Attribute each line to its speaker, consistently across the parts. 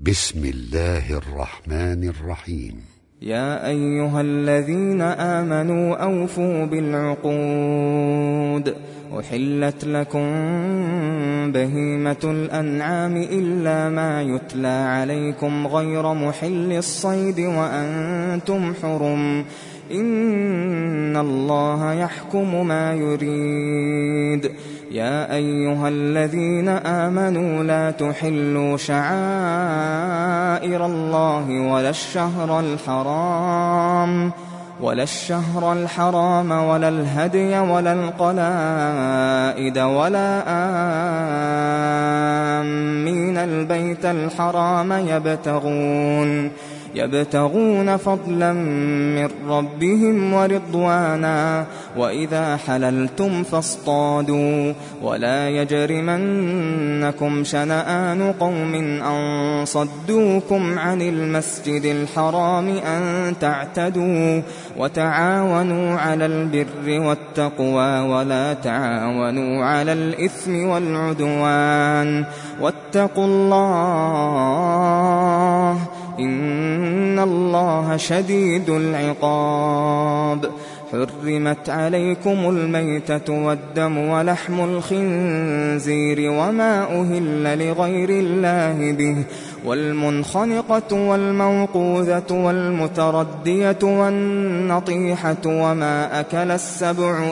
Speaker 1: بسم الله الرحمن الرحيم.
Speaker 2: يا أيها الذين آمنوا أوفوا بالعقود. أحلت لكم بهيمة الأنعام إلا ما يتلى عليكم غير محل الصيد وأنتم حرم. إن الله يحكم ما يريد. يا أيها الذين آمنوا لا تحلوا شعائر الله ولا الشهر الحرام ولا الهدي ولا القلائد ولا آمين البيت الحرام يبتغون فضلا من ربهم ورضوانا. وإذا حللتم فاصطادوا ولا يجرمنكم شنآن قوم أن صدوكم عن المسجد الحرام أن تعتدوا. وتعاونوا على البر والتقوى ولا تعاونوا على الإثم والعدوان. واتقوا الله إن الله شديد العقاب. حرمت عليكم الميتة والدم ولحم الخنزير وما أهل لغير الله به والمنخنقة والموقوذة والمتردية والنطيحة وما أكل السبع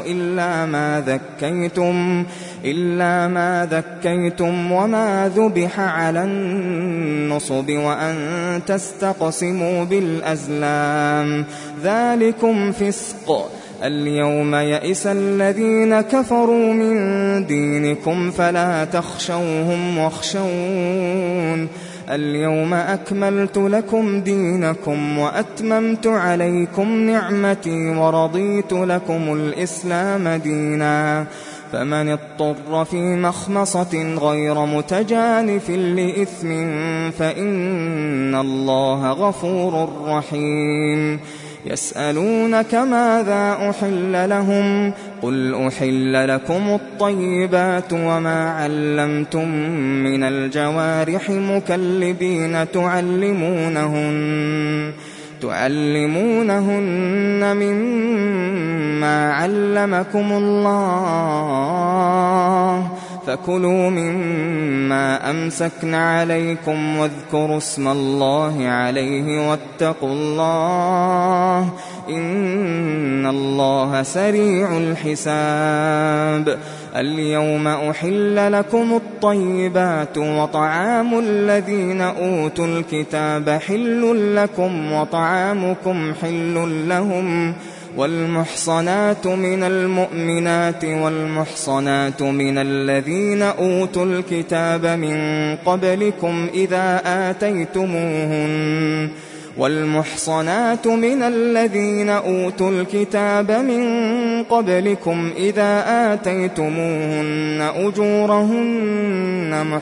Speaker 2: إلا ما ذكيتم وما ذبح على النصب وأن تستقسموا بالأزلام ذلكم فسق. اليوم يئس الذين كفروا من دينكم فلا تخشوهم واخشون. اليوم أكملت لكم دينكم وأتممت عليكم نعمتي ورضيت لكم الإسلام دينا. فمن اضطر في مخمصة غير متجانف لإثم فإن الله غفور رحيم. يسألونك ماذا أحل لهم قل أحل لكم الطيبات وما علمتم من الجوارح مكلبين تعلمونهن مما علمكم الله فكلوا مما أمسكن عليكم واذكروا اسم الله عليه واتقوا الله إن الله سريع الحساب. اليوم أحل لكم الطيبات وطعام الذين أوتوا الكتاب حل لكم وطعامكم حل لهم. والمحصنات من المؤمنات والمحصنات من الذين أوتوا الكتاب من قبلكم إذا آتيتموهن أجورهن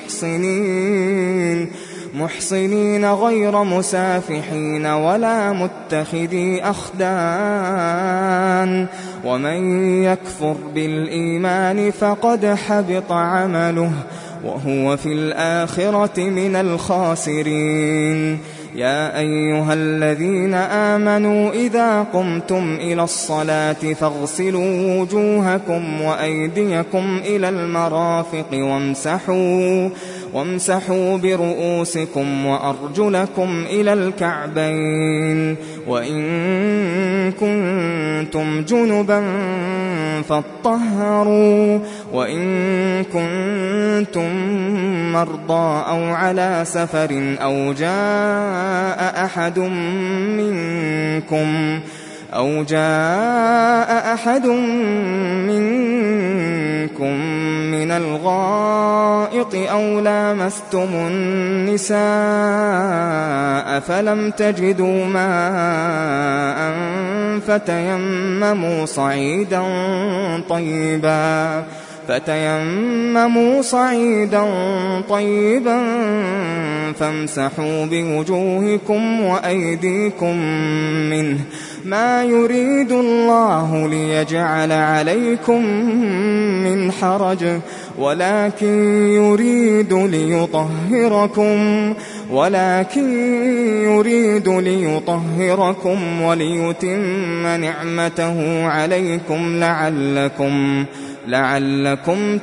Speaker 2: محصنين غير مسافحين ولا متخذي أخدان. ومن يكفر بالإيمان فقد حبط عمله وهو في الآخرة من الخاسرين. يا أيها الذين آمنوا إذا قمتم إلى الصلاة فاغسلوا وجوهكم وأيديكم إلى المرافق وامسحوا برؤوسكم وأرجلكم إلى الكعبين. وإن كنتم جنبا فاطهروا. وإن كنتم مرضى أو على سفر أو جاء أحد منكم من الغائط أو لامستم النساء فلم تجدوا ماء فتيمموا صعيدا طيبا فامسحوا بوجوهكم وأيديكم منه ما يريد الله ليجعل عليكم من حرج ولكن يريد ليطهركم ولكن يريد ليطهركم وليتم نعمته عليكم لعلكم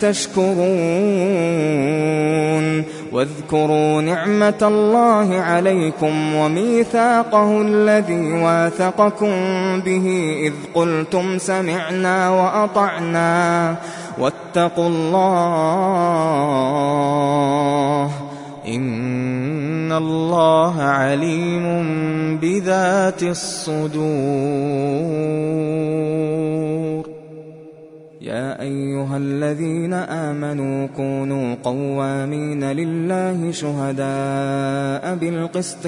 Speaker 2: تشكرون. واذكروا نعمة الله عليكم وميثاقه الذي واثقكم به إذ قلتم سمعنا وأطعنا واتقوا الله إن الله عليم بذات الصدور. يا أيها الذين آمنوا كونوا قوامين لله شهداء بالقسط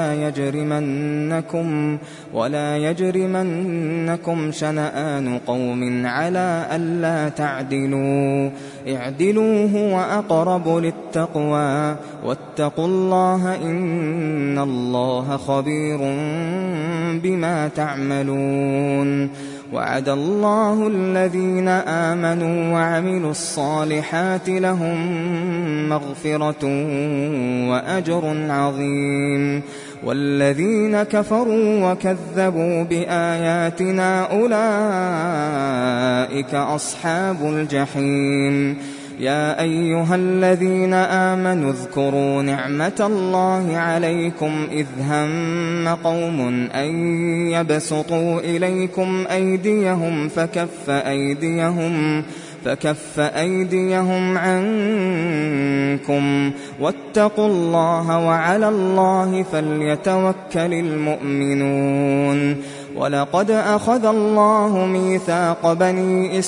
Speaker 2: ولا يجرمنكم شنآن قوم على ألا تعدلوا اعدلوا هو أقرب للتقوى واتقوا الله إن الله خبير بما تعملون. وعد الله الذين آمنوا وعملوا الصالحات لهم مغفرة وأجر عظيم. والذين كفروا وكذبوا بآياتنا أولئك أصحاب الجحيم. يا أيها الذين آمنوا اذكروا نعمة الله عليكم إذ هم قوم أن يبسطوا إليكم أيديهم فكف أيديهم عنكم واتقوا الله وعلى الله فليتوكل المؤمنون. ولقد أخذ الله ميثاق بني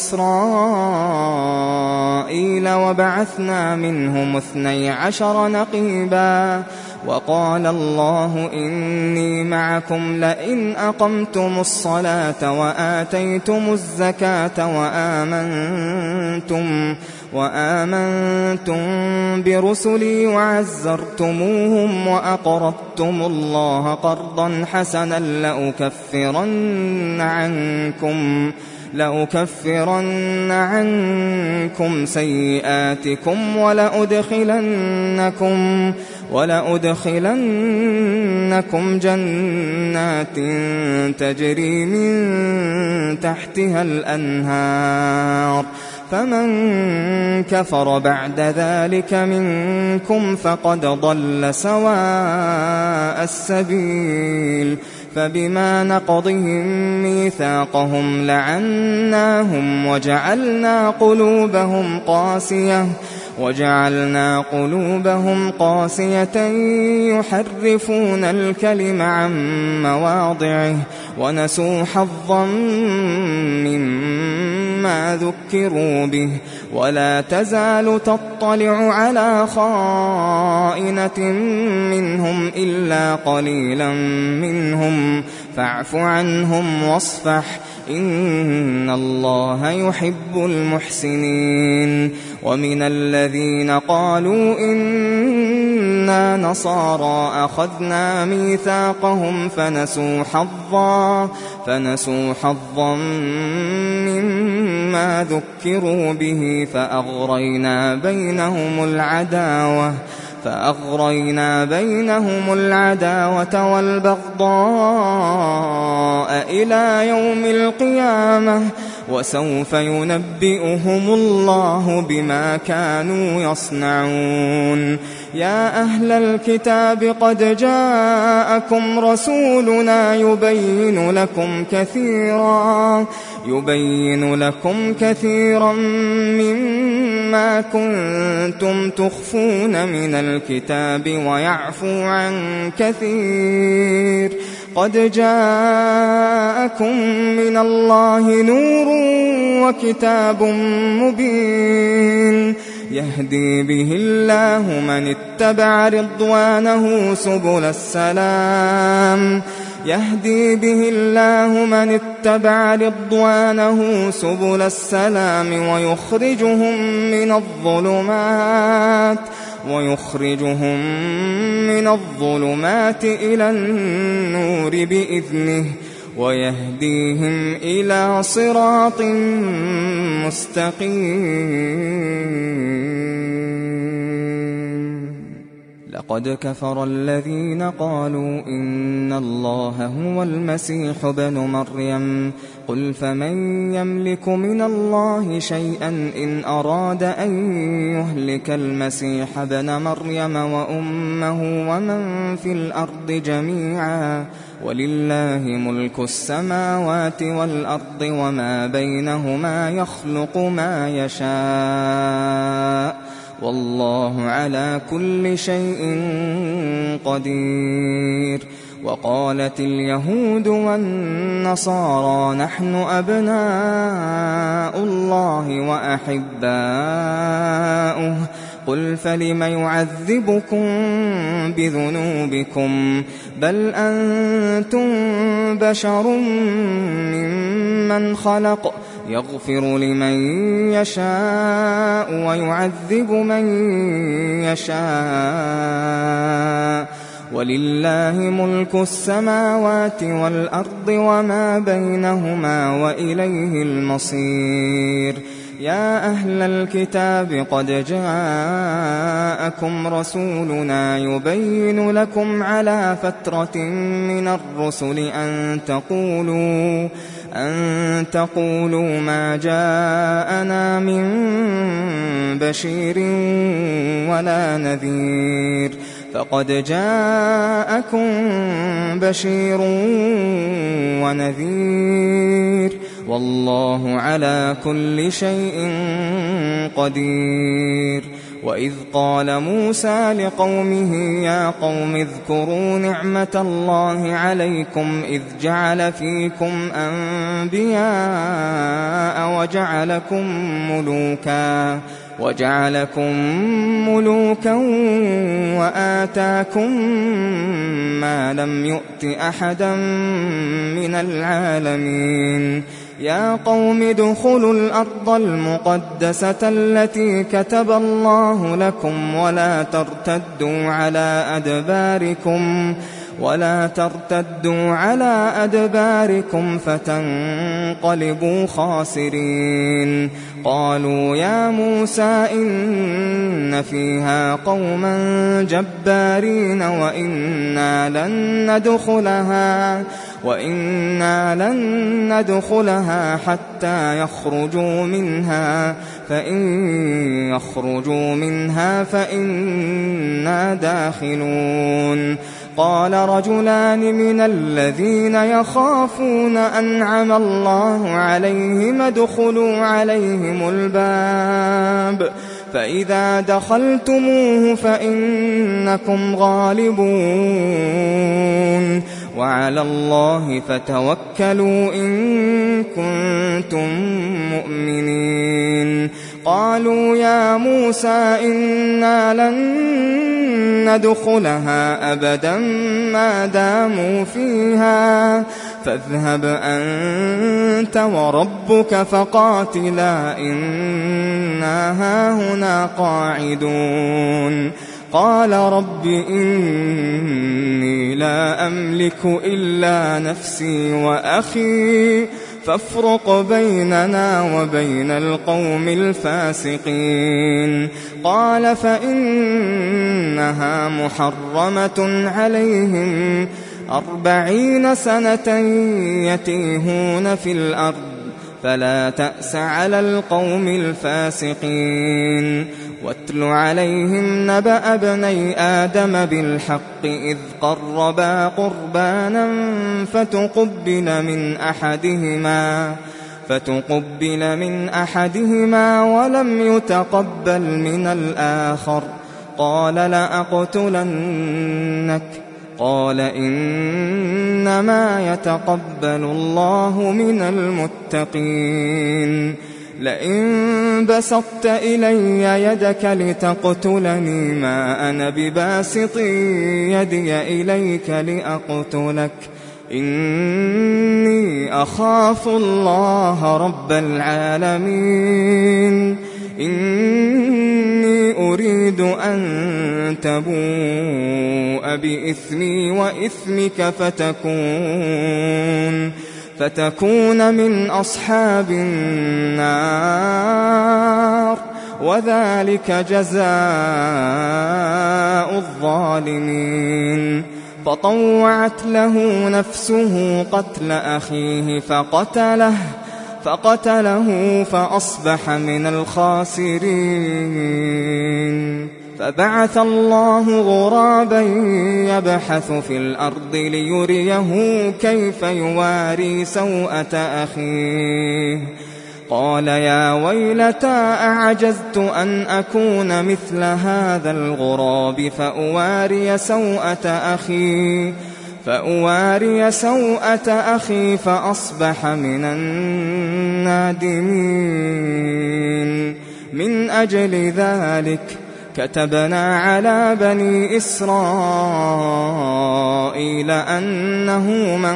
Speaker 2: إسرائيل وبعثنا منهم 12 نقيبا وقال الله إني معكم لئن أقمتم الصلاة وآتيتم الزكاة وآمنتم برسلي وعزرتموهم وأقرضتم الله قرضا حسنا لأكفرن عنكم سيئاتكم ولأدخلنكم جنات تجري من تحتها الأنهار. فمن كفر بعد ذلك منكم فقد ضل سواء السبيل. فبما نقضهم ميثاقهم لعناهم وجعلنا قلوبهم قاسية يحرفون الكلم عن مواضعه ونسوا حظا مما ذكروا به. ولا تزال تطلع على خائنة منهم إلا قليلا منهم فاعف عنهم واصفح إن الله يحب المحسنين. ومن الذين قالوا إنا نصارى أخذنا ميثاقهم فنسوا حظا مما ذكروا به فأغرينا بينهم العداوة والبغضاء إلى يوم القيامة وسوف ينبئهم الله بما كانوا يصنعون. يا أهل الكتاب قد جاءكم رسولنا يبين لكم كثيرا مما كنتم تخفون من الكتاب ويعفو عن كثير. قد جاءكم من الله نور وكتاب مبين يهدي به الله من اتبع رضوانه سبل السلام ويخرجهم من الظلمات إلى النور بإذنه ويهديهم إلى صراط مستقيم. قد كفر الذين قالوا إن الله هو المسيح ابن مريم قل فمن يملك من الله شيئا إن أراد أن يهلك المسيح ابن مريم وأمه ومن في الأرض جميعا ولله ملك السماوات والأرض وما بينهما يخلق ما يشاء والله على كل شيء قدير. وقالت اليهود والنصارى نحن أبناء الله وأحباؤه قل فلم يعذبكم بذنوبكم بل أنتم بشر ممن خلق يغفر لمن يشاء ويعذب من يشاء ولله ملك السماوات والأرض وما بينهما وإليه المصير. يا أهل الكتاب قد جاءكم رسولنا يبين لكم على فترة من الرسل أن تقولوا ما جاءنا من بشير ولا نذير فقد جاءكم بشير ونذير والله على كل شيء قدير. وإذ قال موسى لقومه يا قوم اذكروا نعمة الله عليكم إذ جعل فيكم أنبياء وجعلكم ملوكا وآتاكم ما لم يؤت أحدا من العالمين. يا قوم ادخلوا الأرض المقدسة التي كتب الله لكم ولا ترتدوا على أدباركم فتنقلبوا خاسرين. قالوا يا موسى إن فيها قوما جبارين وإنا لن ندخلها حتى يخرجوا منها فإن يخرجوا منها فإنا داخلون. قال رجلان من الذين يخافون أنعم الله عليهم ادخلوا عليهم الباب فإذا دخلتموه فإنكم غالبون وعلى الله فتوكلوا إن كنتم مؤمنين. قالوا يا موسى إنا لن ندخلها أبدا ما داموا فيها فاذهب أنت وربك فقاتلا إنا هاهنا قاعدون. قال رب إني لا أملك إلا نفسي وأخي فافرق بيننا وبين القوم الفاسقين. قال فإنها محرمة عليهم 40 سنة يتيهون في الأرض فلا تأس على القوم الفاسقين. واتل عليهم نبأ ابني آدم بالحق إذ قربا قربانا فتقبل من أحدهما ولم يتقبل من الآخر قال لأقتلنك قال إنما يتقبل الله من المتقين. لئن بسطت إلي يدك لتقتلني ما أنا بباسط يدي إليك لأقتلك إني أخاف الله رب العالمين. إني أريد أن تبوء بإثمي وإثمك فتكون من أصحاب النار وذلك جزاء الظالمين. فطوعت له نفسه قتل أخيه فقتله فأصبح من الخاسرين. فبعث الله غرابا يبحث في الأرض ليريه كيف يواري سوءة أخيه. قال يا ويلتى أعجزت أن أكون مثل هذا الغراب فأواري سوءة أخي فأصبح من النادمين. من أجل ذلك كتبنا على بني إسرائيل أنه من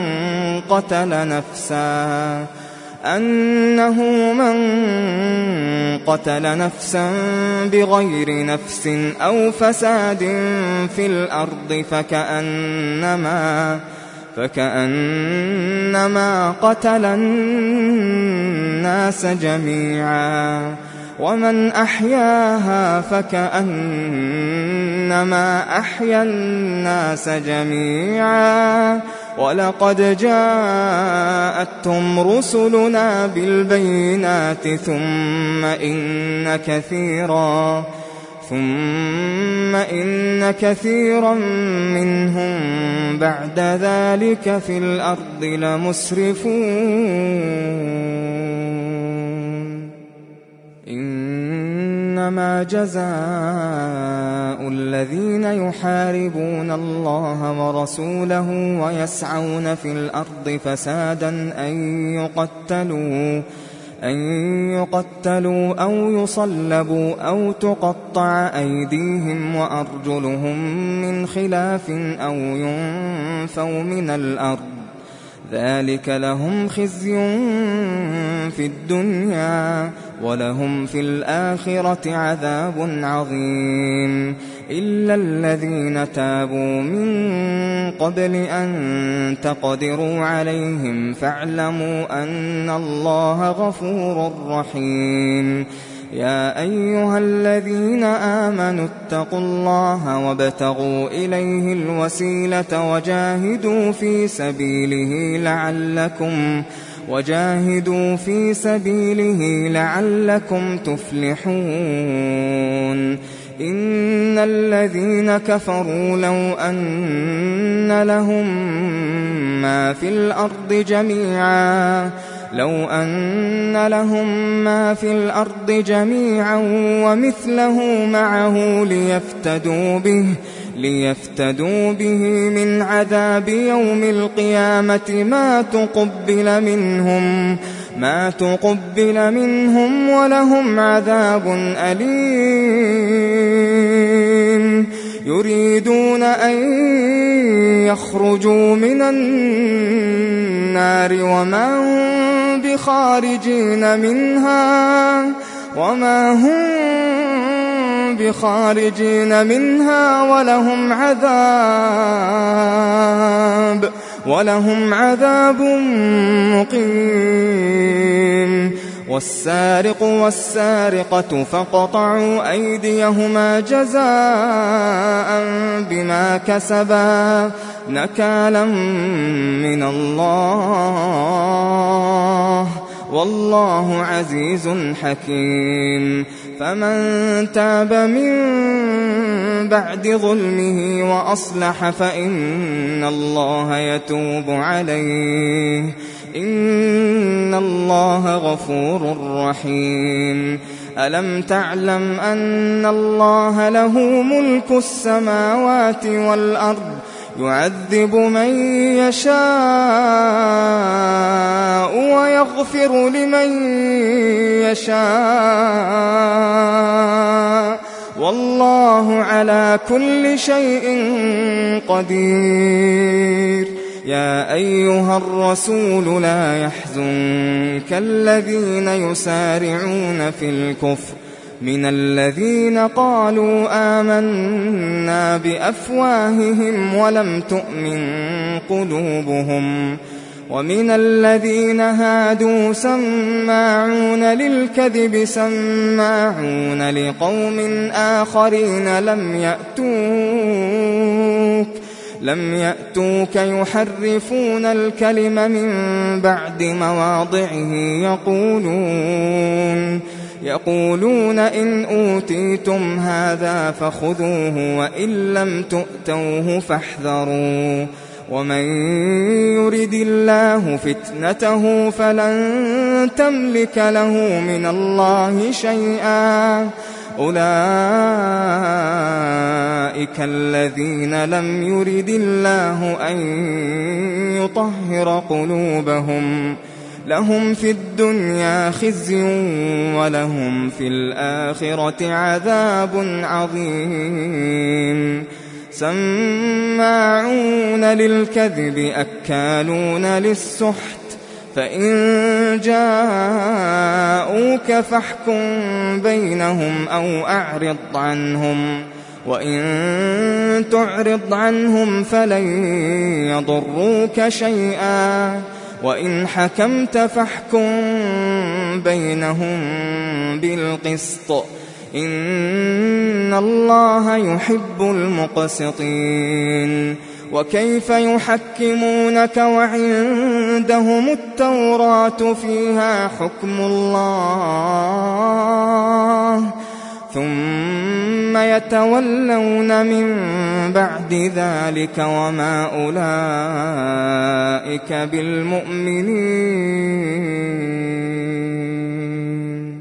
Speaker 2: قتل نفسا بغير نفس أو فساد في الأرض فكأنما قتل الناس جميعا، ومن أحياها فكأنما أحيا الناس جميعا. ولقد جاءتهم رسلنا بالبينات ثم إن كثيرا منهم بعد ذلك في الأرض لمسرفون. إنما جزاء الذين يحاربون الله ورسوله ويسعون في الأرض فسادا أن يقتلوا أو يصلبوا أو تقطع أيديهم وأرجلهم من خلاف أو ينفوا من الأرض. ذلك لهم خزي في الدنيا ولهم في الآخرة عذاب عظيم. إلا الذين تابوا من قبل أن تقدروا عليهم فاعلموا أن الله غفور رحيم. يا أيها الذين آمنوا اتقوا الله وابتغوا إليه الوسيلة وجاهدوا في سبيله لعلكم تفلحون. إن الذين كفروا لو أن لهم ما في الأرض جميعا ومثله معه ليفتدوا به من عذاب يوم القيامة ما تقبل منهم ولهم عذاب أليم. يريدون أن يخرجوا من النار وما هم بخارجين منها ولهم عذاب مقيم. والسارق والسارقة فاقطعوا أيديهما جزاء بما كسبا نكالا من الله والله عزيز حكيم. فمن تاب من بعد ظلمه وأصلح فإن الله يتوب عليه إن الله غفور رحيم. ألم تعلم أن الله له ملك السماوات والأرض يعذب من يشاء ويغفر لمن يشاء والله على كل شيء قدير. يا أيها الرسول لا يحزنك الذين يسارعون في الكفر من الذين قالوا آمنا بأفواههم ولم تؤمن قلوبهم ومن الذين هادوا سماعون للكذب سماعون لقوم آخرين لم يأتوك يحرفون الكلم من بعد مواضعه يقولون إن أوتيتم هذا فخذوه وإن لم تؤتوه فاحذروا ومن يرد الله فتنته فلن تملك له من الله شيئا أولئك الذين لم يرد الله أن يطهر قلوبهم لهم في الدنيا خزي ولهم في الآخرة عذاب عظيم سماعون للكذب أكالون للسحت فإن جاءوك فاحكم بينهم أو أعرض عنهم وإن تعرض عنهم فلن يضروك شيئا وإن حكمت فاحكم بينهم بالقسط إن الله يحب المقسطين وكيف يحكمونك وعندهم التوراة فيها حكم الله ثم يتولون من بعد ذلك وما أولئك بالمؤمنين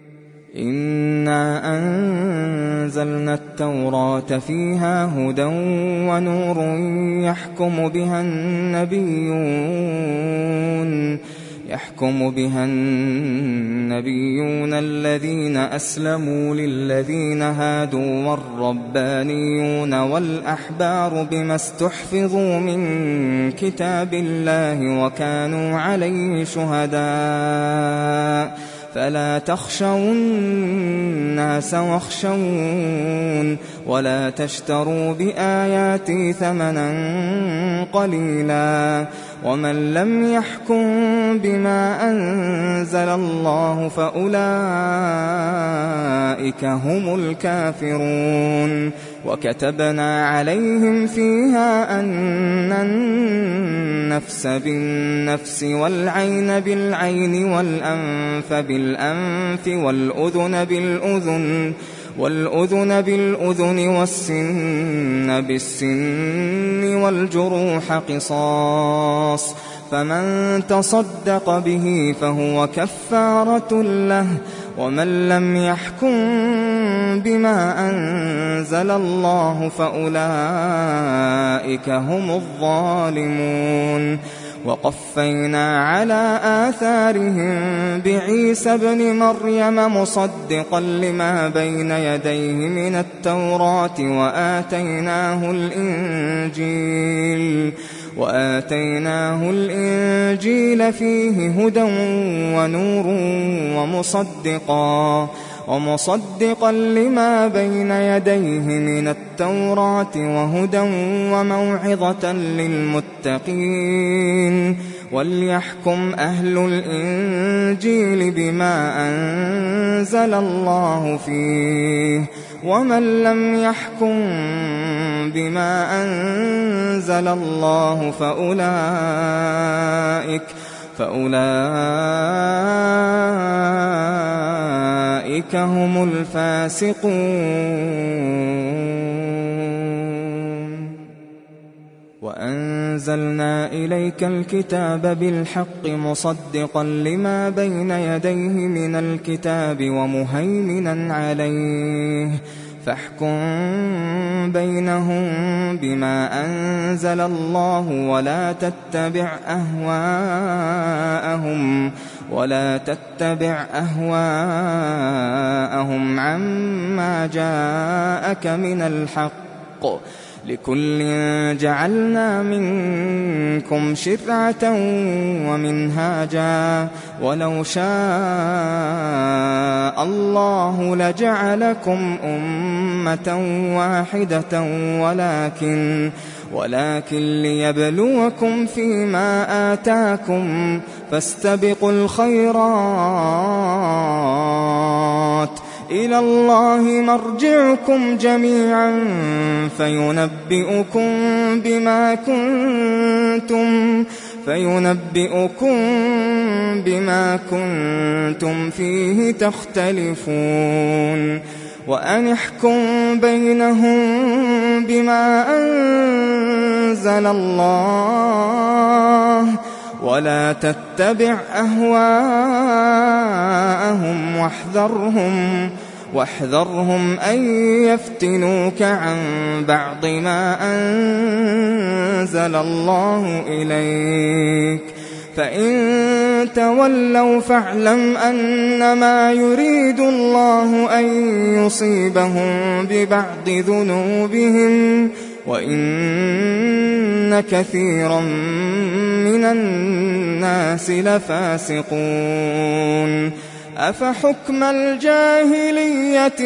Speaker 2: إنا أنزلنا التوراة فيها هدى ونور يحكم بها النبيون الذين أسلموا للذين هادوا والربانيون والأحبار بما استحفظوا من كتاب الله وكانوا عليه شهداء فلا تخشوا الناس واخشون ولا تشتروا بآياتي ثمنا قليلا ومن لم يحكم بما أنزل الله فأولئك هم الكافرون وكتبنا عليهم فيها أن النفس بالنفس والعين بالعين والأنف بالأنف والأذن بالأذن والسن بالسن والجروح قصاص فمن تصدق به فهو كفارة له ومن لم يحكم بما أنزل الله فأولئك هم الظالمون وقفينا على آثارهم بعيسى ابن مريم مصدقا لما بين يديه من التوراة وآتيناه الإنجيل فيه هدى ونور ومصدقا لما بين يديه من التوراة وهدى وموعظة للمتقين وليحكم أهل الإنجيل بما أنزل الله فيه ومن لم يحكم بما أنزل الله فأولئك هم الفاسقون وأنزلنا إليك الكتاب بالحق مصدقا لما بين يديه من الكتاب ومهيمنا عليه فاحكم بينهم بما أنزل الله ولا تتبع أهواءهم عما جاءك من الحق لكل جعلنا منكم شرعة ومنهاجا ولو شاء الله لجعلكم أمة واحدة ولكن ليبلوكم فيما آتاكم فاستبقوا الخيرات إلى الله مرجعكم جميعا فينبئكم بما كنتم فيه تختلفون وأن احكم بينهم بما أنزل الله ولا تتبع أهواءهم واحذرهم أن يفتنوك عن بعض ما أنزل الله إليك فإن تولوا فاعلم أنما يريد الله أن يصيبهم ببعض ذنوبهم وإن كثيرا من الناس لفاسقون أفحكم الجاهلية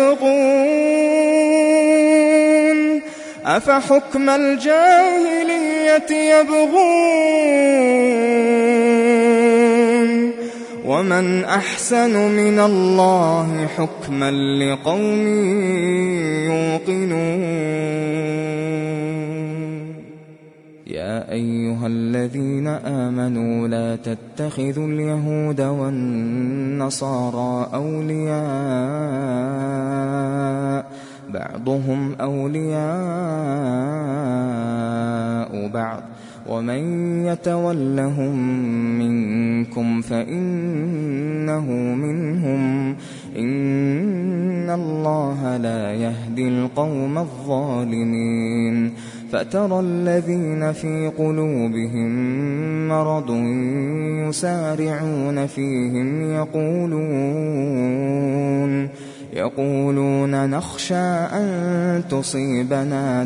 Speaker 2: يبغون ومن أحسن من الله حكما لقوم يوقنون يا أيها الذين آمنوا لا تتخذوا اليهود والنصارى أولياء بعضهم أولياء بعض ومن يتولهم منكم فإنه منهم إن الله لا يهدي القوم الظالمين فترى الذين في قلوبهم مرض يسارعون فيهم يقولون نخشى أن تصيبنا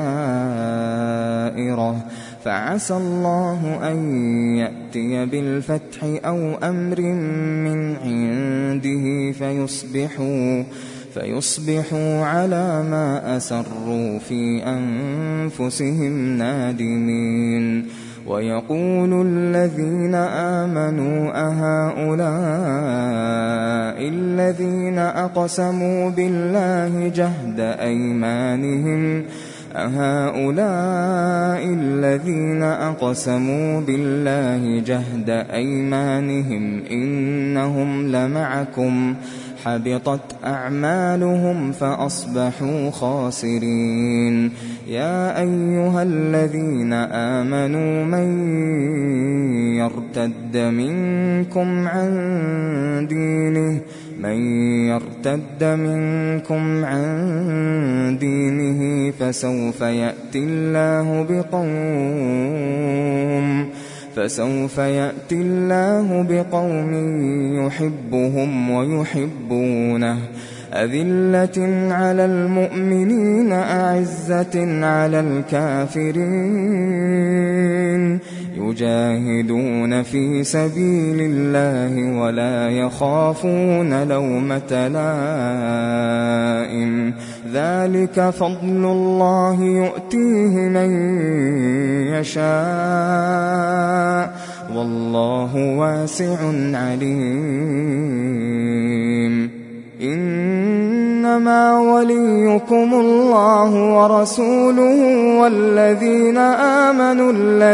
Speaker 2: دائرة فعسى الله أن يأتي بالفتح أو أمر من عنده فيصبحوا على ما أسروا في أنفسهم نادمين ويقول الذين آمنوا أهؤلاء الذين أقسموا بالله جهد أيمانهم إنهم لمعكم حبطت أعمالهم فأصبحوا خاسرين يا أيها الذين آمنوا من يرتد منكم عن دينه فسوف يأتي الله بقوم يحبهم ويحبونه أذلة على المؤمنين أعزة على الكافرين يجاهدون في سبيل الله ولا يخافون لومة لائم ذلك فضل الله يؤتيه من يشاء والله واسع عليم إنما وليكم الله ورسوله والذين آمنوا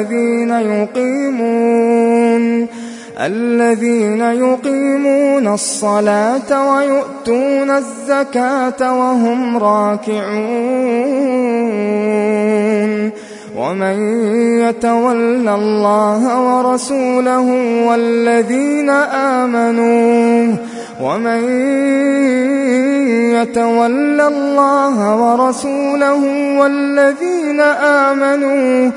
Speaker 2: الذين يقيمون الصلاة ويؤتون الزكاة وهم راكعون ومن يتول الله ورسوله والذين آمنوا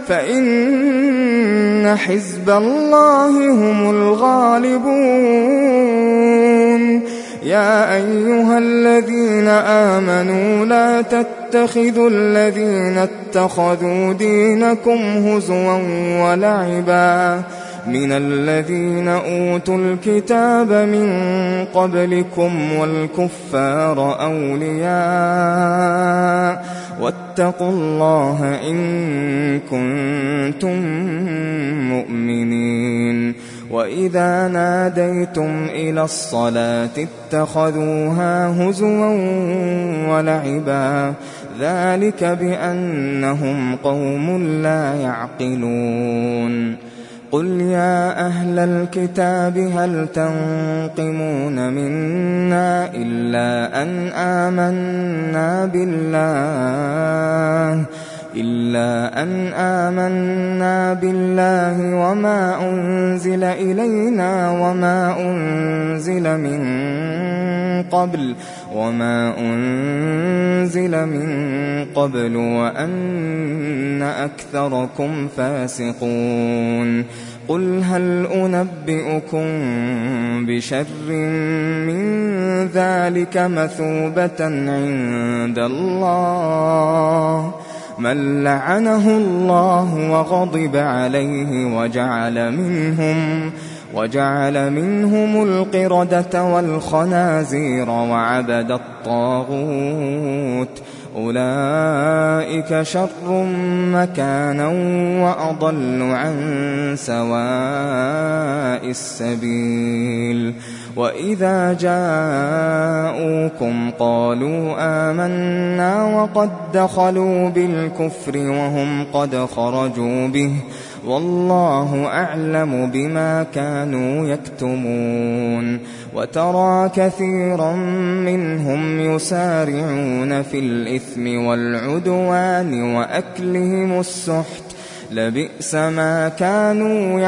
Speaker 2: فإن حزب الله هم الغالبون يا أيها الذين آمنوا لا تتخذوا الذين اتخذوا دينكم هزوا ولعبا من الذين أوتوا الكتاب من قبلكم والكفار أولياء واتقوا الله إن كنتم مؤمنين. وإذا ناديتم إلى الصلاة اتخذوها هزوا ولعبا ذلك بأنهم قوم لا يعقلون. قل يا أهل الكتاب هل تنقمون منا إلا أن آمنا بالله وما أنزل إلينا وما أنزل من قبل وأن أكثركم فاسقون. قل هل أنبئكم بشر من ذلك مثوبة عند الله من لعنه الله وغضب عليه وجعل منهم القردة والخنازير وعبد الطاغوت أولئك شر مكانا وأضل عن سواء السبيل. وإذا جاءوكم قالوا آمنا وقد دخلوا بالكفر وهم قد خرجوا به والله أعلم بما كانوا يكتمون. وترى كثيرا منهم يسارعون في الإثم والعدوان وأكلهم السحت لبئس ما كانوا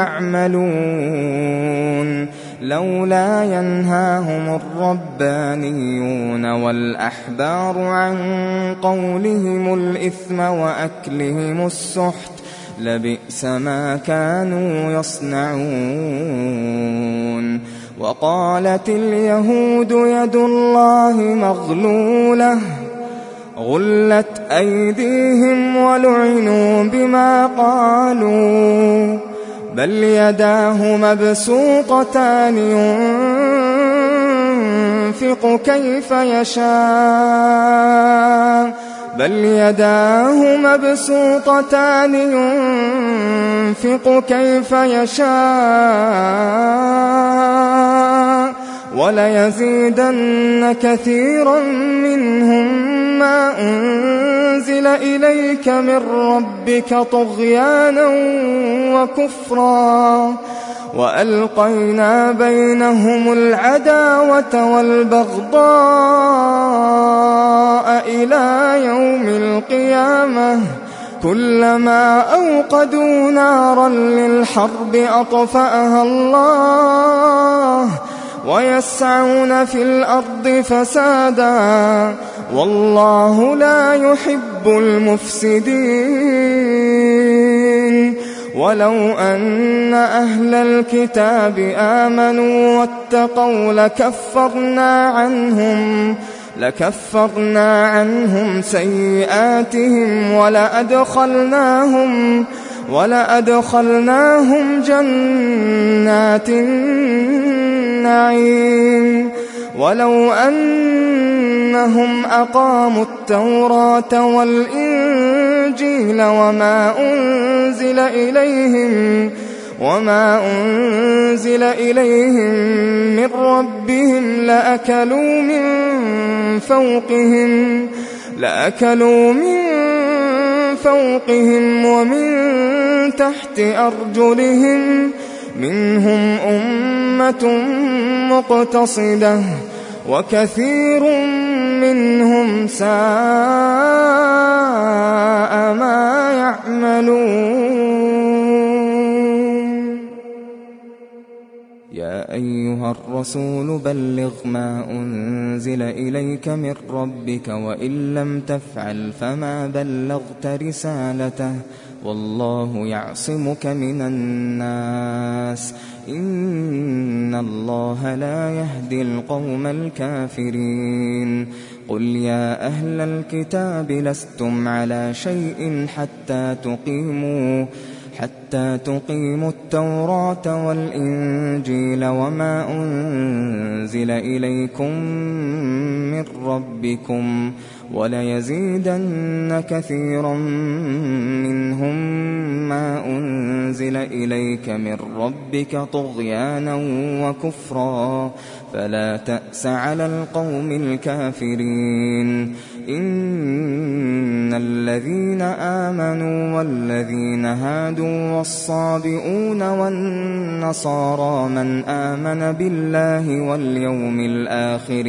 Speaker 2: يعملون. لولا ينهاهم الربانيون والأحبار عن قولهم الإثم وأكلهم السحت لبئس ما كانوا يصنعون. وقالت اليهود يد الله مغلولة غلت أيديهم ولعنوا بما قالوا بل يداه مبسوطتان ينفق كيف يشاء وليزيدن كثيرا منهم ما أنزل إليك من ربك طغيانا وكفرا وألقينا بينهم العداوة والبغضاء إلى يوم القيامة كلما أوقدوا نارا للحرب أطفأها الله ويسعون في الأرض فسادا والله لا يحب المفسدين. ولو أن أهل الكتاب آمنوا واتقوا لكفرنا عنهم سيئاتهم ولأدخلناهم جنات النعيم. ولو أنهم أقاموا التوراة والإنجيل وما أنزل إليهم من ربهم لأكلوا من فوقهم ومن تحت أرجلهم منهم أمة مقتصدة وكثير منهم ساء ما يعملون. يا أيها الرسول بلغ ما أنزل إليك من ربك وإن لم تفعل فما بلغت رسالته والله يعصمك من الناس إن الله لا يهدي القوم الكافرين. قل يا حتى تقيموا التوراة والإنجيل وما أنزل إليكم من ربكم وليزيدن كثيرا منهم ما أنزل إليك من ربك طغيانا وكفرا فلا تأس على القوم الكافرين. إن الذين آمنوا والذين هادوا والصابئون والنصارى من آمن بالله واليوم الآخر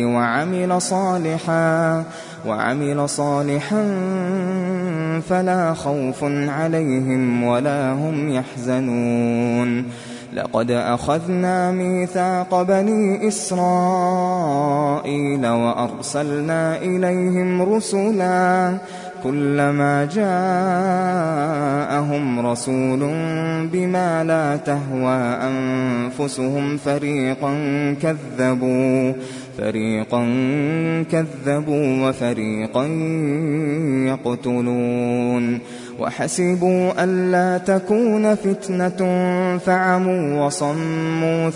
Speaker 2: وعمل صالحا فلا خوف عليهم ولا هم يحزنون. لقد أخذنا ميثاق بني إسرائيل وأرسلنا إليهم رسلا كلما جاءهم رسول بما لا تهوى أنفسهم فريقا كذبوا وفريقا يقتلون. وحسبوا ألا تكون فتنة فعموا وصموا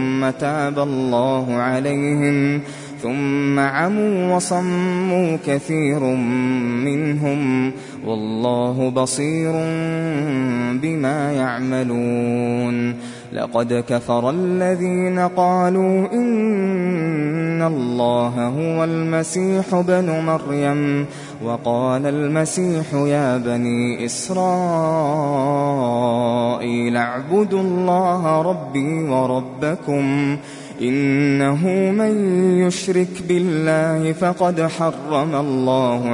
Speaker 2: ثم عموا وصموا كثير منهم والله بصير بما يعملون. لقد كفر الذين قالوا إن الله هو المسيح ابن مريم وقال المسيح يا بني إسرائيل اعبدوا الله ربي وربكم إنه من يشرك بالله فقد حرم الله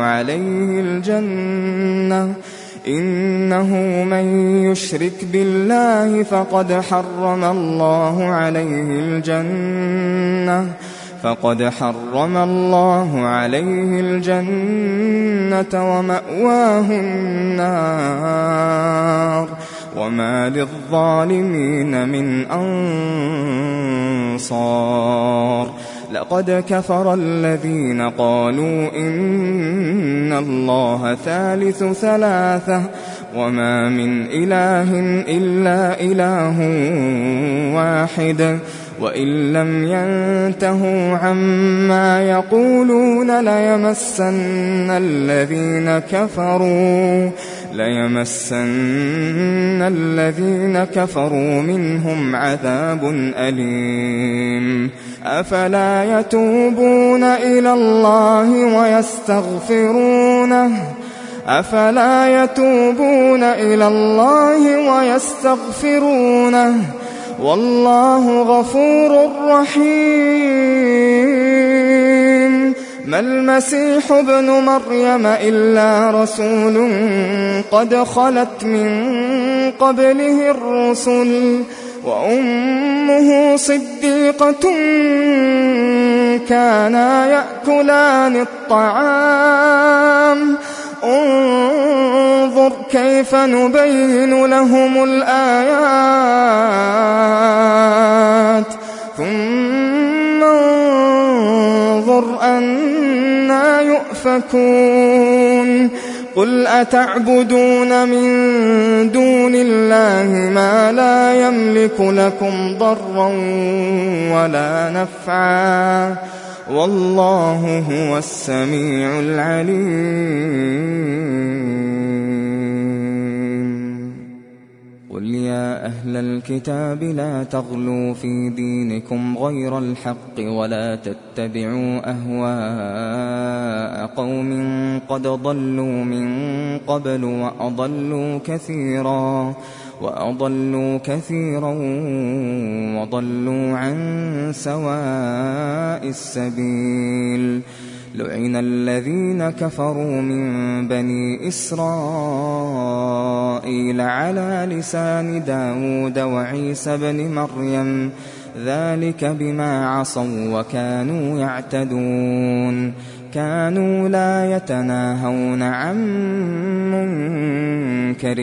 Speaker 2: عليه الجنة ومأواه النار وما للظالمين من أنصار. لقد كفر الذين قالوا إن الله ثالث ثلاثة وما من إله إلا إله واحد وإن لم ينتهوا عما يقولون ليمسن الذين كفروا منهم عذاب أليم. أفلا يتوبون إلى الله ويستغفرونه والله غفور رحيم. ما المسيح ابن مريم إلا رسول قد خلت من قبله الرسل وأمه صديقة كانا يأكلان الطعام انظر كيف نبين لهم الآيات ثم انظر أنى يؤفكون. قل أتعبدون من دون الله ما لا يملك لكم ضرا ولا نفعا والله هو السميع العليم. قل يا أهل الكتاب لا تغلوا في دينكم غير الحق ولا تتبعوا أهواء قوم قد ضلوا من قبل وأضلوا كثيرا وضلوا عن سواء السبيل. لعن الذين كفروا من بني إسرائيل على لسان داود وعيسى بن مريم ذلك بما عصوا وكانوا يعتدون. كانوا لا يتناهون عن منكر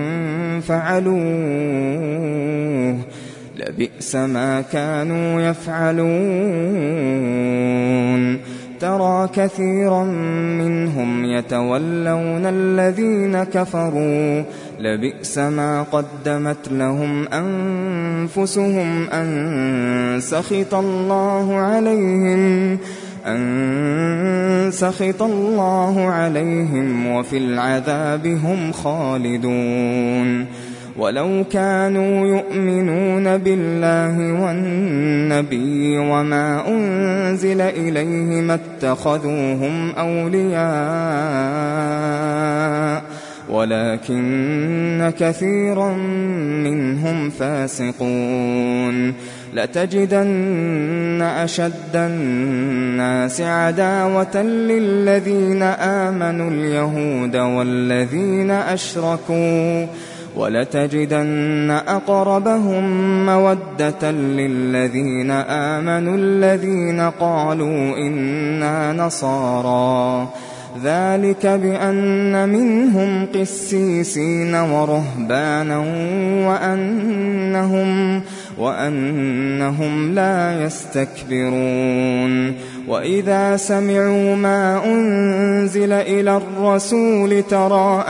Speaker 2: فعلوه لبئس ما كانوا يفعلون. ترى كثيرا منهم يتولون الذين كفروا لبئس ما قدمت لهم أنفسهم أن سخط الله عليهم وفي العذاب هم خالدون ولو كانوا يؤمنون بالله والنبي وما أنزل إليه ما اتخذوهم أولياء ولكن كثيرا منهم فاسقون لتجدن أشد الناس عداوة للذين آمنوا اليهود والذين أشركوا ولتجدن أقربهم مودة للذين آمنوا الذين قالوا إنا نصارى ذلك بأن منهم قسيسين ورهبانا وأنهم لا يستكبرون وإذا سمعوا ما أنزل إلى الرسول ترى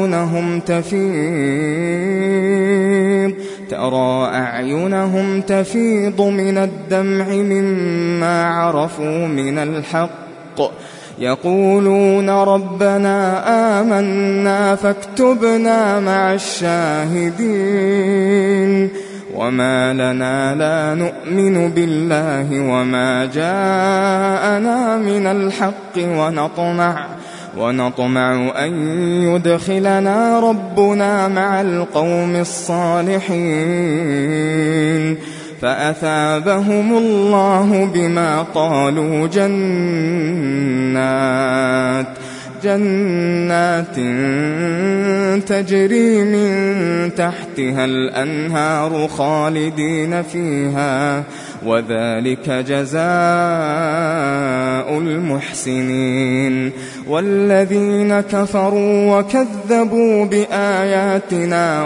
Speaker 2: أعينهم تفيض من الدمع مما عرفوا من الحق يقولون ربنا آمنا فاكتبنا مع الشاهدين وما لنا لا نؤمن بالله وما جاءنا من الحق ونطمع أن يدخلنا ربنا مع القوم الصالحين فأثابهم الله بما قالوا جنات تجري من تحتها الأنهار خالدين فيها وذلك جزاء المحسنين والذين كفروا وكذبوا بآياتنا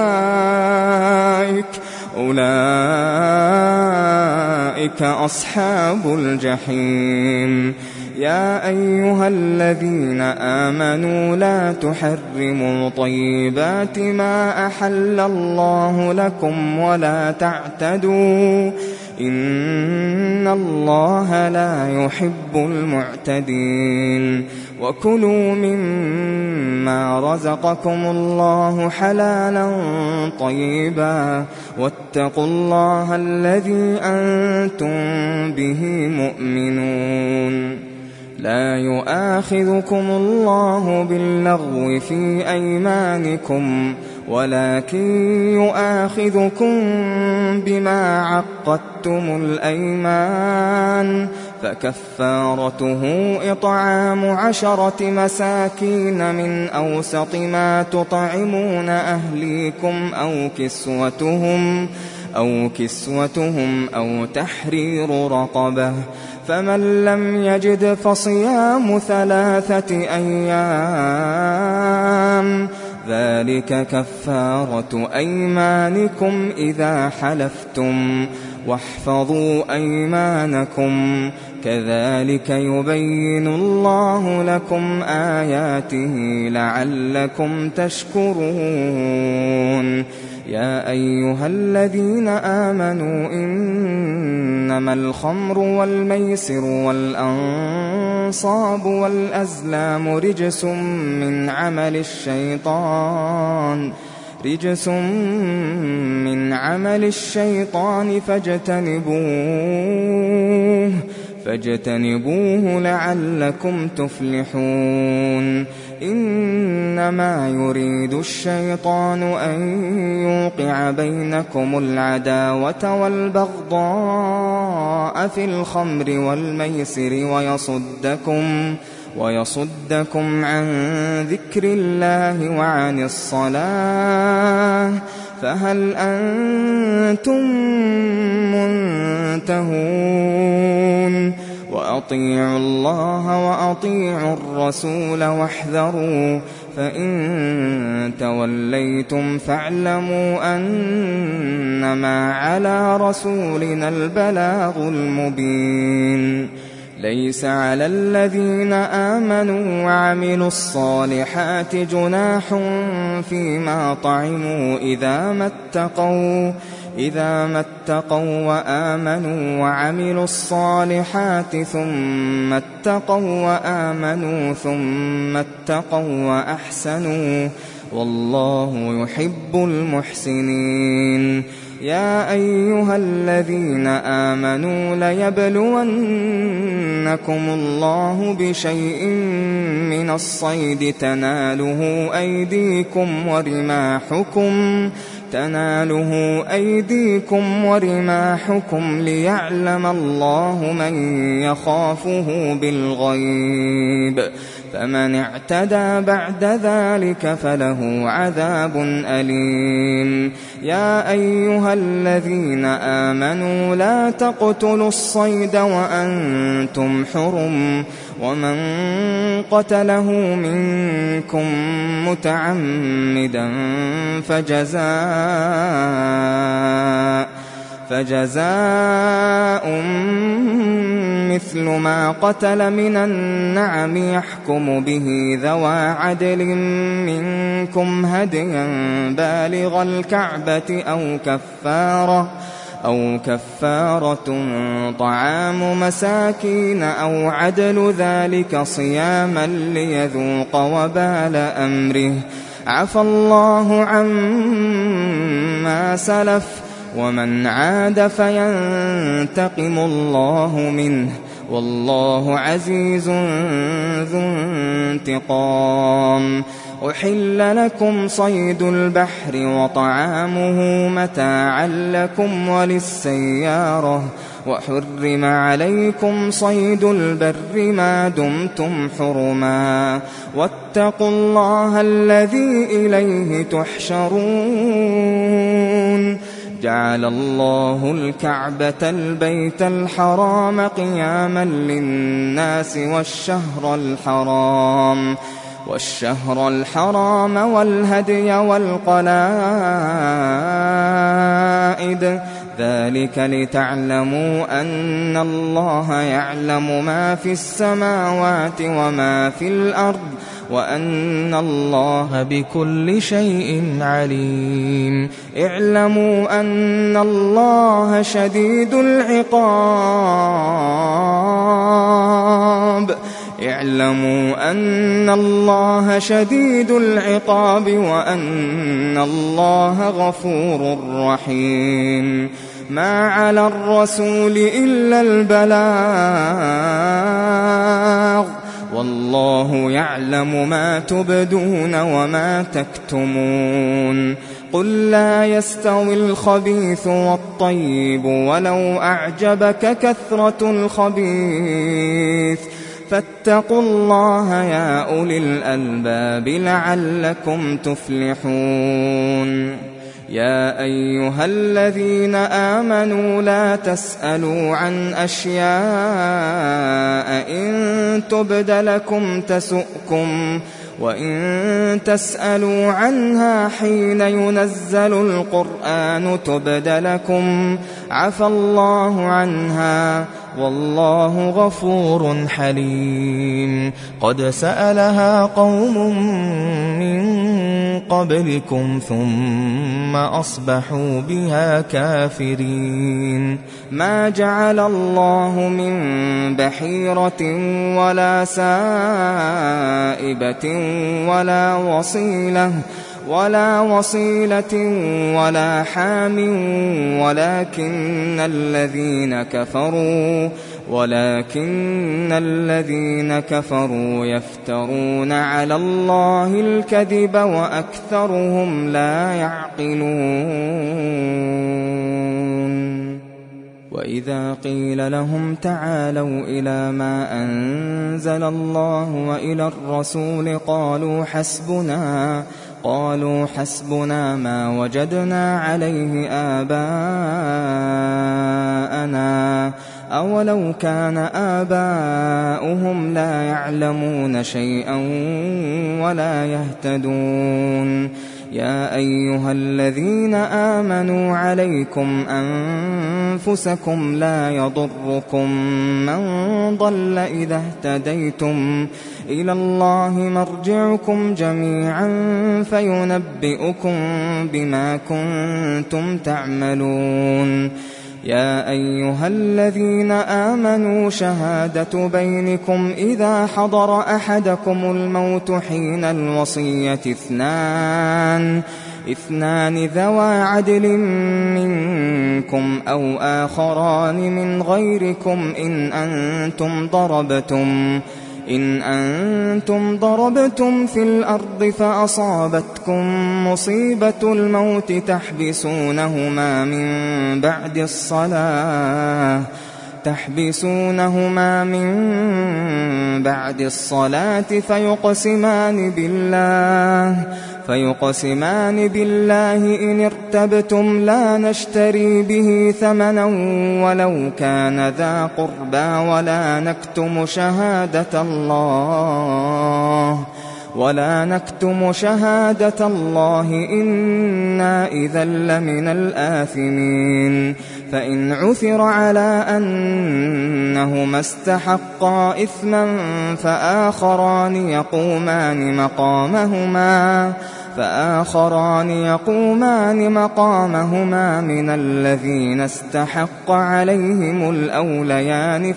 Speaker 2: أولئك أصحاب الجحيم يا أيها الذين آمنوا لا تحرموا طيبات ما أحل الله لكم ولا تعتدوا إن الله لا يحب المعتدين وكلوا مما رزقكم الله حلالا طيبا واتقوا الله الذي أنتم به مؤمنون لا يؤاخذكم الله باللغو في أيمانكم ولكن يؤاخذكم بما عقدتم الأيمان فكفارته إطعام 10 مساكين من أوسط ما تطعمون أهليكم أو كسوتهم أو تحرير رقبة فمن لم يجد فصيام 3 أيام ذلك كفارة أيمانكم إذا حلفتم واحفظوا أيمانكم كذلك يبين الله لكم آياته لعلكم تشكرون يا أيها الذين آمنوا إنما الخمر والميسر والأنصاب والأزلام رجس من عمل الشيطان فاجتنبوه لعلكم تفلحون إنما يريد الشيطان أن يوقع بينكم العداوة والبغضاء في الخمر والميسر ويصدكم عن ذكر الله وعن الصلاة فهل أنتم منتهون وأطيعوا الله وأطيعوا الرسول واحذروا فإن توليتم فاعلموا أنما على رسولنا البلاغ المبين ليس على الذين آمنوا وعملوا الصالحات جناح فيما طعموا إذا ما اتقوا وآمنوا وعملوا الصالحات ثم اتقوا وآمنوا ثم اتقوا وأحسنوا والله يحب المحسنين. يا أيها الذين آمنوا ليبلونكم الله بشيء من الصيد تناله أيديكم ورماحكم ليعلم الله من يخافه بالغيب فمن اعتدى بعد ذلك فله عذاب أليم. يا أيها الذين آمنوا لا تقتلوا الصيد وأنتم حرم ومن قتله منكم متعمدا فجزاء مثل ما قتل من النعم يحكم به ذوى عدل منكم هديا بالغ الكعبة أو كفارة طعام مساكين أو عدل ذلك صياما ليذوق وبال أمره عفى الله عما سلف ومن عاد فينتقم الله منه والله عزيز ذو انتقام. أحل لكم صيد البحر وطعامه متاعا لكم وللسيارة وحرم عليكم صيد البر ما دمتم حرما واتقوا الله الذي إليه تحشرون. جعل الله الكعبة البيت الحرام قياما للناس والشهر الحرام والهدي والقلائد ذلك لتعلموا أن الله يعلم ما في السماوات وما في الأرض وأن الله بكل شيء عليم. اعلموا أن الله شديد العقاب وأن الله غفور رحيم. ما على الرسول إلا البلاغ والله يعلم ما تبدون وما تكتمون. قل لا يستوي الخبيث والطيب ولو أعجبك كثرة الخبيث فاتقوا الله يا أولي الألباب لعلكم تفلحون. يا أيها الذين آمنوا لا تسألوا عن أشياء إن تبد لكم تسؤكم وإن تسألوا عنها حين ينزل القرآن تبد لكم عفى الله عنها والله غفور حليم. قد سألها قوم من قبلكم ثم أصبحوا بها كافرين. ما جعل الله من بحيرة ولا سائبة ولا وصيلة ولا حام ولكن الذين كفروا يفترون على الله الكذب وأكثرهم لا يعقلون. وإذا قيل لهم تعالوا إلى ما أنزل الله وإلى الرسول قالوا حسبنا ما وجدنا عليه آباءنا أولو كان آباؤهم لا يعلمون شيئا ولا يهتدون. يا أيها الذين آمنوا عليكم أنفسكم لا يضركم من ضل إذا اهتديتم إلى الله مرجعكم جميعا فينبئكم بما كنتم تعملون. يا أيها الذين آمنوا شهادة بينكم إذا حضر أحدكم الموت حين الوصية اثنان ذوى عدل منكم أو آخران من غيركم إن أنتم ضربتم في الأرض فأصابتكم مصيبة الموت تحبسونهما من بعد الصلاة فيقسمان بالله إن ارتبتم لا نشتري به ثمنا ولو كان ذا قربى ولا نكتم شهادة الله إنا إذا لمن الآثمين. فإن عثر على أنهما استحقا إثما فآخران يقومان مقامهما من الذين استحق عليهم الأوليان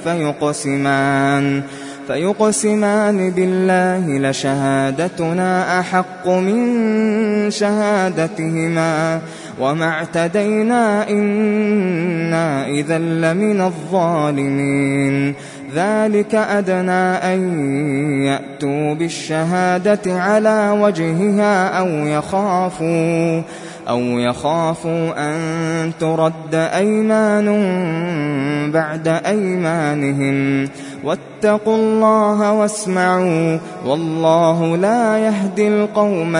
Speaker 2: فيقسمان بالله لشهادتنا أحق من شهادتهما وما اعتدينا إنا إذا لمن الظالمين. ذلك أدنى أن يأتوا بالشهادة على وجهها أو يخافوا أن ترد أيمان بعد أيمانهم واتقوا الله واسمعوا والله لا يهدي القوم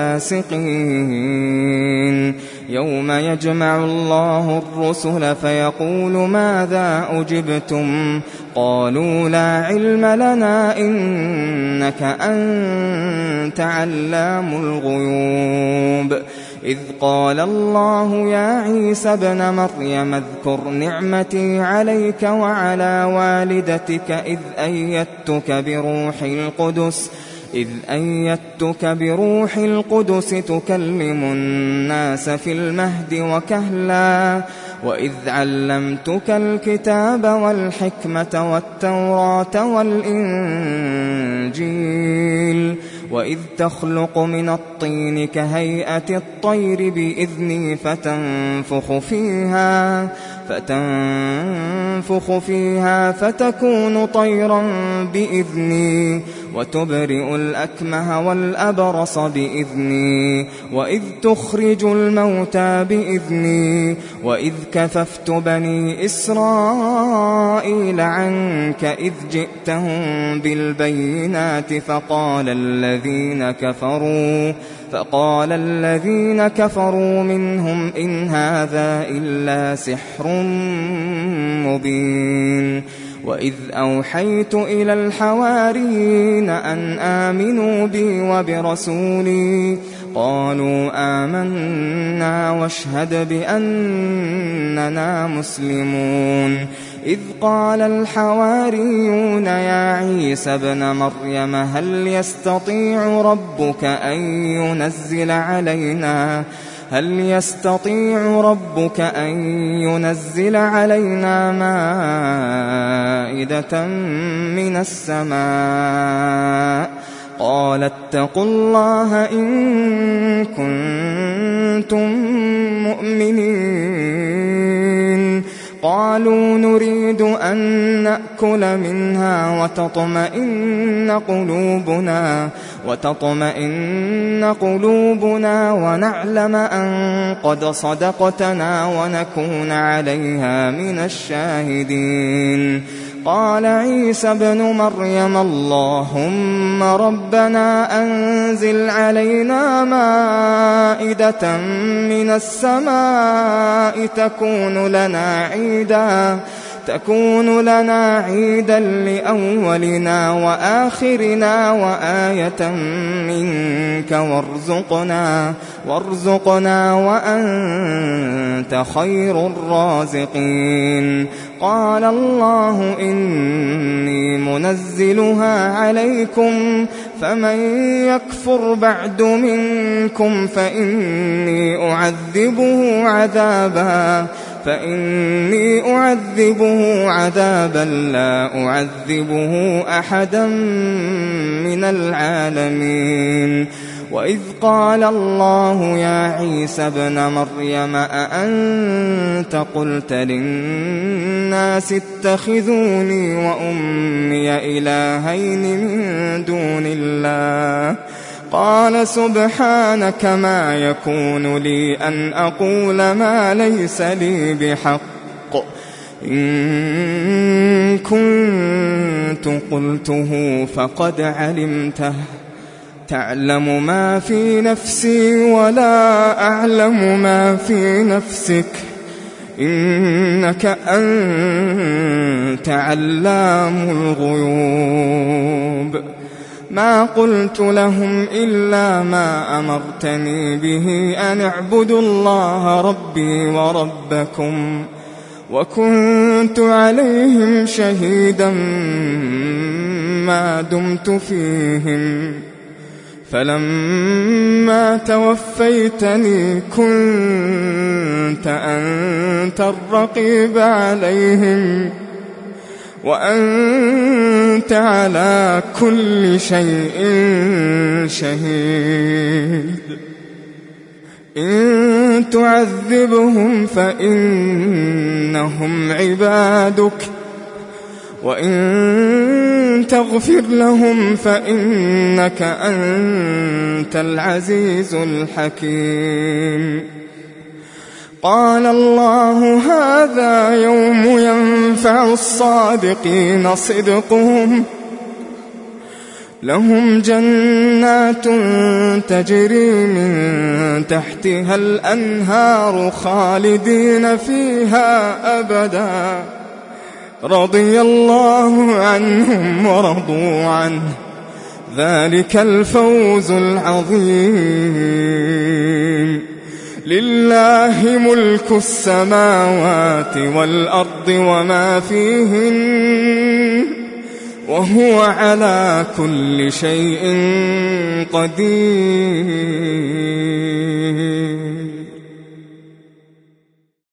Speaker 2: الفاسقين. يوم يجمع الله الرسل فيقول ماذا أجبتم قالوا لا علم لنا إنك أنت علام الغيوب. إذ قال الله يا عيسى ابن مريم اذكر نعمتي عليك وعلى والدتك إذ أيدتك بروح القدس تكلم الناس في المهد وكهلا وإذ علمتك الكتاب والحكمة والتوراة والإنجيل وإذ تخلق من الطين كهيئة الطير بإذني فتنفخ فيها فتكون طيرا بإذني وتبرئ الأكمه والأبرص بإذني وإذ تخرج الموتى بإذني وإذ كففت بني إسرائيل عنك إذ جئتهم بالبينات فقال الذين كفروا منهم إن هذا إلا سحر مبين. وإذ أوحيت إلى الحواريين أن آمنوا بي وبرسولي قالوا آمنا واشهد بأننا مسلمون. إذ قال الحواريون يا عيسى ابن مريم هل يستطيع ربك أن ينزل علينا مائدة من السماء قال اتقوا الله إن كنتم مؤمنين. قالوا نريد أن نأكل منها وتطمئن قلوبنا ونعلم أن قد صدقتنا ونكون عليها من الشاهدين. قال عيسى ابن مريم اللهم ربنا أنزل علينا مائدة من السماء تكون لنا عيدا لأولنا وآخرنا وآية منك وارزقنا وأنت خير الرازقين. قال الله إني منزلها عليكم فمن يكفر بعد منكم فإني أعذبه عذابا لا أعذبه أحدا من العالمين. وإذ قال الله يا عيسى ابن مريم أأنت قلت للناس اتخذوني وأمي إلهين من دون الله قال سبحانك ما يكون لي أن أقول ما ليس لي بحق إن كنت قلته فقد علمته تعلم ما في نفسي ولا أعلم ما في نفسك إنك أنت علام الغيوب. ما قلت لهم إلا ما أمرتني به أن اعبدوا الله ربي وربكم وكنت عليهم شهيدا ما دمت فيهم فلما توفيتني كنت أنت الرقيب عليهم وأنت على كل شيء شهيد. إن تعذبهم فإنهم عبادك وإن تغفر لهم فإنك أنت العزيز الحكيم. قال الله هذا يوم ينفع الصادقين صدقهم لهم جنات تجري من تحتها الأنهار خالدين فيها أبدا رضي الله عنهم ورضوا عنه ذلك الفوز العظيم. لله ملك السماوات والأرض وما فيهن وهو على كل شيء قدير.